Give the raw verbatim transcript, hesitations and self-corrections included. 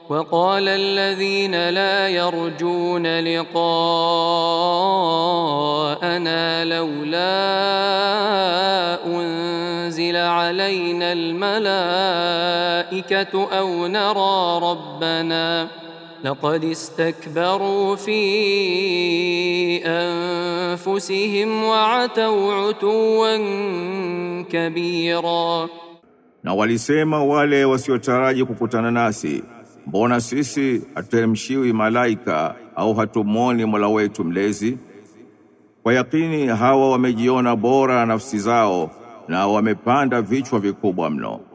وقال الذين لا يرجون لقاءنا لولا أنزل علينا الملائكة أو نرى ربنا لقد استكبروا في أنفسهم وعتوا عتوا كبيرا. Na walisema wale wasiotaraji kukutana nasi, mbona sisi hatuteremshiwi malaika au hatumwoni Mola wetu mlezi? Kwa yakini hawa wamejiona bora nafsi zao na wamepanda vichwa vikubwa mno.